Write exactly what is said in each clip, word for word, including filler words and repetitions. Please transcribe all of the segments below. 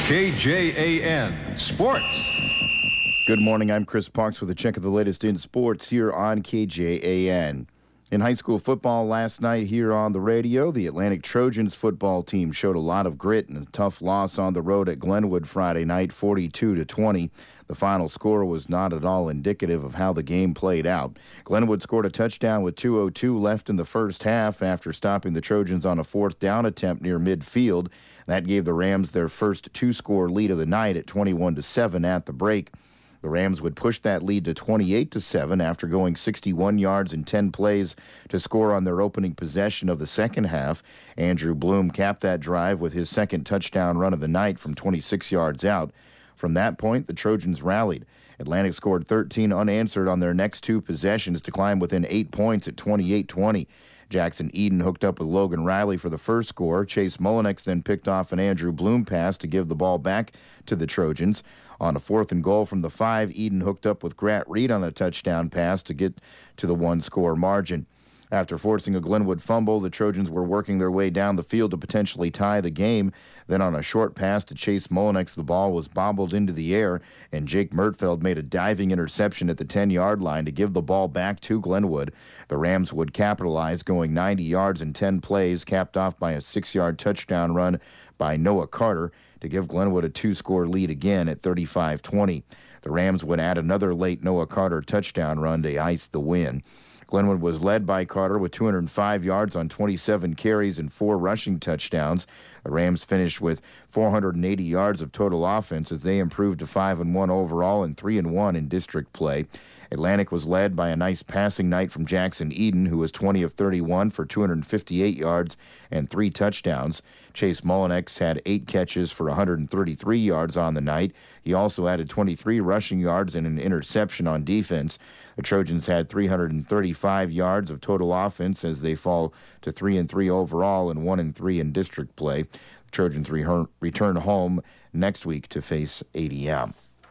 K J A N Sports. Good morning. I'm Chris Parks with a check of the latest in sports here on K J A N. In high school football last night here on the radio, the Atlantic Trojans football team showed a lot of grit and a tough loss on the road at Glenwood Friday night, forty-two to twenty. The final score was not at all indicative of how the game played out. Glenwood scored a touchdown with two oh two left in the first half after stopping the Trojans on a fourth down attempt near midfield. That gave the Rams their first two-score lead of the night at twenty-one to seven at the break. The Rams would push that lead to twenty-eight to seven after going sixty-one yards in ten plays to score on their opening possession of the second half. Andrew Bloom capped that drive with his second touchdown run of the night from twenty-six yards out. From that point, the Trojans rallied. Atlantic scored thirteen unanswered on their next two possessions to climb within eight points at twenty-eight twenty. Jackson Eden hooked up with Logan Riley for the first score. Chase Mullinex then picked off an Andrew Bloom pass to give the ball back to the Trojans. On a fourth and goal from the five, Eden hooked up with Grant Reed on a touchdown pass to get to the one-score margin. After forcing a Glenwood fumble, the Trojans were working their way down the field to potentially tie the game. Then on a short pass to Chase Mullinex, the ball was bobbled into the air, and Jake Mertfeld made a diving interception at the ten-yard line to give the ball back to Glenwood. The Rams would capitalize, going ninety yards in ten plays, capped off by a six-yard touchdown run by Noah Carter to give Glenwood a two-score lead again at thirty-five twenty. The Rams would add another late Noah Carter touchdown run to ice the win. Glenwood was led by Carter with two hundred five yards on twenty-seven carries and four rushing touchdowns. The Rams finished with four hundred eighty yards of total offense as they improved to five and one overall and three and one in district play. Atlantic was led by a nice passing night from Jackson Eden, who was twenty of thirty-one for two hundred fifty-eight yards and three touchdowns. Chase Mullinex had eight catches for one hundred thirty-three yards on the night. He also added twenty-three rushing yards and an interception on defense. The Trojans had three hundred thirty-five yards of total offense as they fall to three and three overall and one and three in district play. The Trojans re- return home next week to face A D M.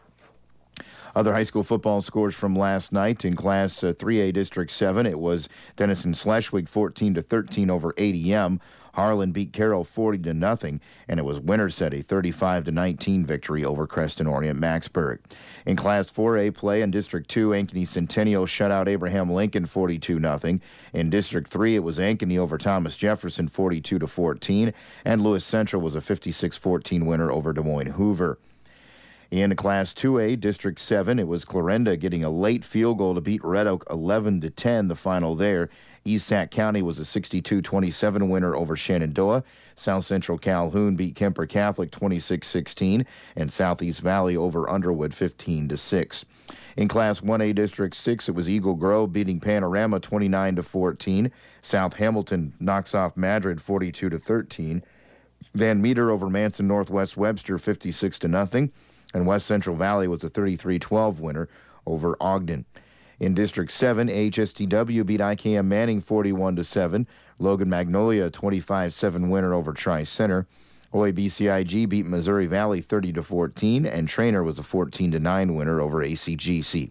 Other high school football scores from last night in Class uh, three A District seven. It was Denison Schleswig fourteen to thirteen over A D M. Harlan beat Carroll forty to nothing, and it was Winterset a thirty-five to nineteen victory over Creston Orient Maxburg. In Class four A play in District two, Ankeny Centennial shut out Abraham Lincoln forty-two nothing. In District three, it was Ankeny over Thomas Jefferson forty-two to fourteen, and Lewis Central was a fifty-six fourteen winner over Des Moines Hoover. In Class two A, District seven, it was Clarinda getting a late field goal to beat Red Oak eleven to ten, the final there. East Sac County was a sixty-two twenty-seven winner over Shenandoah. South Central Calhoun beat Kemper Catholic twenty-six sixteen, and Southeast Valley over Underwood fifteen to six. In Class one A District six, it was Eagle Grove beating Panorama twenty-nine to fourteen. South Hamilton knocks off Madrid forty-two to thirteen. Van Meter over Manson Northwest Webster fifty-six to nothing. And West Central Valley was a thirty-three twelve winner over Ogden. In District seven, H S T W beat I K M Manning forty-one to seven. Logan Magnolia a twenty-five seven winner over Tri-Center. O A B C I G beat Missouri Valley thirty to fourteen, and Trainer was a fourteen to nine winner over A C G C.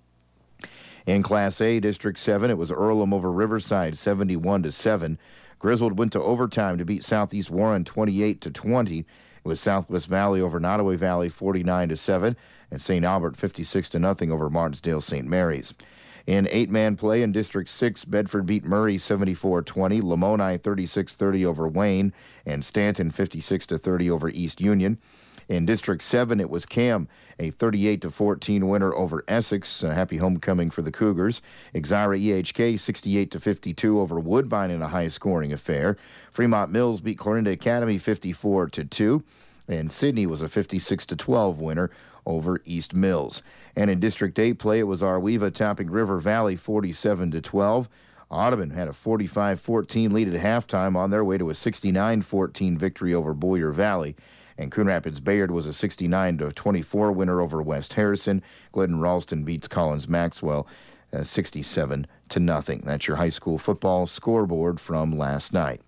In Class A, District seven, it was Earlham over Riverside seventy-one to seven. Griswold went to overtime to beat Southeast Warren twenty-eight to twenty. It was Southwest Valley over Nottoway Valley forty-nine to seven, and Saint Albert fifty-six to nothing over Martinsdale Saint Mary's. In eight-man play in District six, Bedford beat Murray seventy-four twenty, Lamoni thirty-six thirty over Wayne, and Stanton fifty-six to thirty over East Union. In District seven, it was Cam, a thirty-eight to fourteen winner over Essex. A happy homecoming for the Cougars. Exira E H K sixty-eight to fifty-two over Woodbine in a high-scoring affair. Fremont Mills beat Clarinda Academy fifty-four to two, and Sydney was a fifty-six to twelve winner over East Mills. And in District eight play, it was Arweva topping River Valley forty-seven to twelve. Audubon had a forty-five fourteen lead at halftime on their way to a sixty-nine fourteen victory over Boyer Valley. And Coon Rapids Bayard was a sixty-nine to twenty-four winner over West Harrison. Glidden Ralston beats Collins Maxwell uh, sixty-seven to nothing. That's your high school football scoreboard from last night.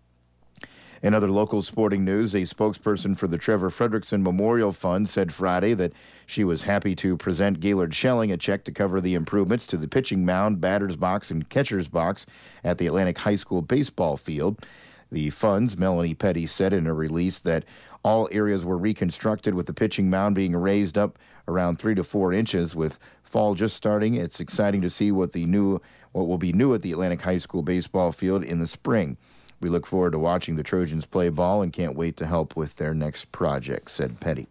In other local sporting news, a spokesperson for the Trevor Fredrickson Memorial Fund said Friday that she was happy to present Gaylord Schelling a check to cover the improvements to the pitching mound, batter's box, and catcher's box at the Atlantic High School baseball field. The funds, Melanie Petty said in a release, that All areas were reconstructed, with the pitching mound being raised up around three to four inches. With fall just starting, it's exciting to see what the new, what will be new at the Atlantic High School baseball field in the spring. We look forward to watching the Trojans play ball and can't wait to help with their next project, said Petty.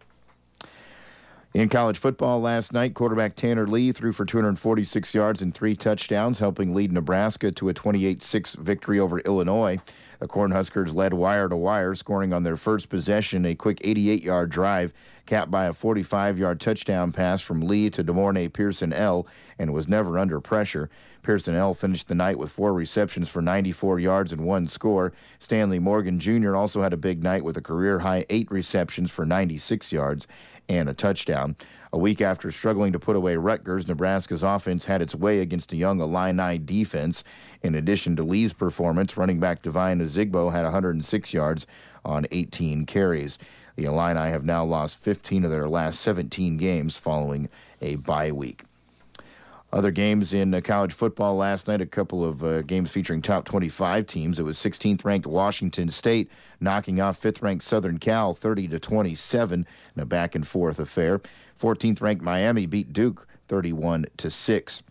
In college football last night, quarterback Tanner Lee threw for two hundred forty-six yards and three touchdowns, helping lead Nebraska to a twenty-eight six victory over Illinois. The Cornhuskers led wire to wire, scoring on their first possession a quick eighty-eight-yard drive, capped by a forty-five-yard touchdown pass from Lee to DeMornay Pearson-L, and was never under pressure. Pearson-L finished the night with four receptions for ninety-four yards and one score. Stanley Morgan Junior also had a big night with a career-high eight receptions for ninety-six yards and a touchdown. A week after struggling to put away Rutgers, Nebraska's offense had its way against a young Illini defense. In addition to Lee's performance, running back Divine Azigbo had one hundred six yards on eighteen carries. The Illini have now lost fifteen of their last seventeen games following a bye week. Other games in uh, college football last night, a couple of uh, games featuring top twenty-five teams. It was sixteenth-ranked Washington State knocking off fifth-ranked Southern Cal thirty to twenty-seven in a back-and-forth affair. fourteenth-ranked Miami beat Duke thirty-one to six.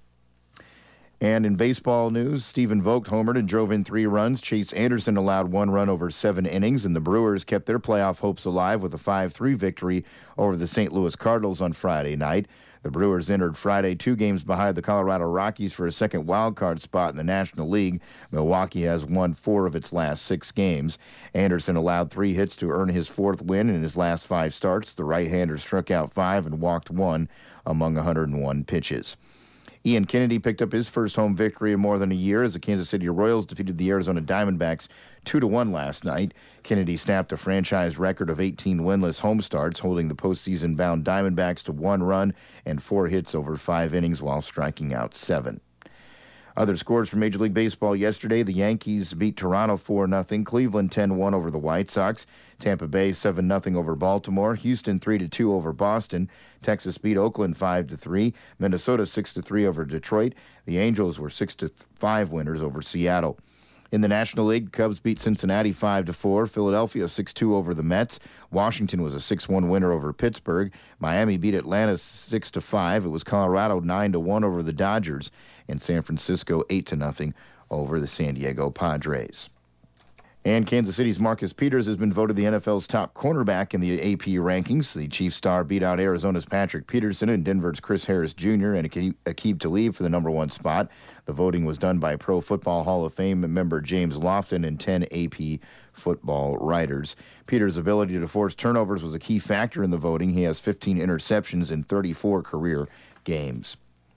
And in baseball news, Stephen Vogt homered and drove in three runs. Chase Anderson allowed one run over seven innings, and the Brewers kept their playoff hopes alive with a five three victory over the Saint Louis Cardinals on Friday night. The Brewers entered Friday two games behind the Colorado Rockies for a second wild-card spot in the National League. Milwaukee has won four of its last six games. Anderson allowed three hits to earn his fourth win in his last five starts. The right-hander struck out five and walked one among one hundred one pitches. Ian Kennedy picked up his first home victory in more than a year as the Kansas City Royals defeated the Arizona Diamondbacks two to one last night. Kennedy snapped a franchise record of eighteen winless home starts, holding the postseason-bound Diamondbacks to one run and four hits over five innings while striking out seven. Other scores from Major League Baseball yesterday: the Yankees beat Toronto four nothing, Cleveland ten one over the White Sox, Tampa Bay seven nothing over Baltimore, Houston three to two over Boston, Texas beat Oakland five to three, Minnesota six to three over Detroit. The Angels were six to five winners over Seattle. In the National League, the Cubs beat Cincinnati five to four, Philadelphia six two over the Mets, Washington was a six one winner over Pittsburgh, Miami beat Atlanta six to five, it was Colorado nine to one over the Dodgers, and San Francisco eight to nothing over the San Diego Padres. And Kansas City's Marcus Peters has been voted the N F L's top cornerback in the A P rankings. The Chiefs star beat out Arizona's Patrick Peterson and Denver's Chris Harris Junior and Aqib Talib for the number one spot. The voting was done by Pro Football Hall of Fame member James Lofton and ten A P football writers. Peters' ability to force turnovers was a key factor in the voting. He has fifteen interceptions in thirty-four career games.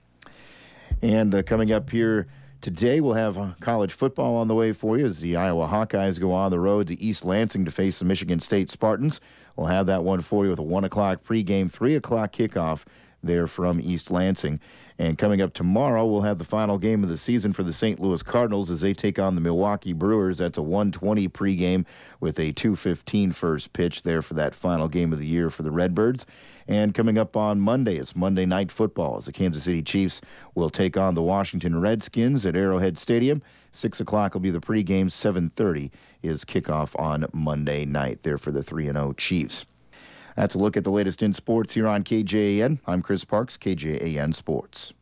And uh, coming up here today, we'll have uh, college football on the way for you as the Iowa Hawkeyes go on the road to East Lansing to face the Michigan State Spartans. We'll have that one for you with a one o'clock pregame, three o'clock kickoff there from East Lansing. And coming up tomorrow, we'll have the final game of the season for the Saint Louis Cardinals as they take on the Milwaukee Brewers. That's a one twenty pregame with a two fifteen first pitch there for that final game of the year for the Redbirds. And coming up on Monday, it's Monday Night Football as the Kansas City Chiefs will take on the Washington Redskins at Arrowhead Stadium. six o'clock will be the pregame. seven thirty is kickoff on Monday night there for the three and oh Chiefs. That's a look at the latest in sports here on K J A N. I'm Chris Parks, K J A N Sports.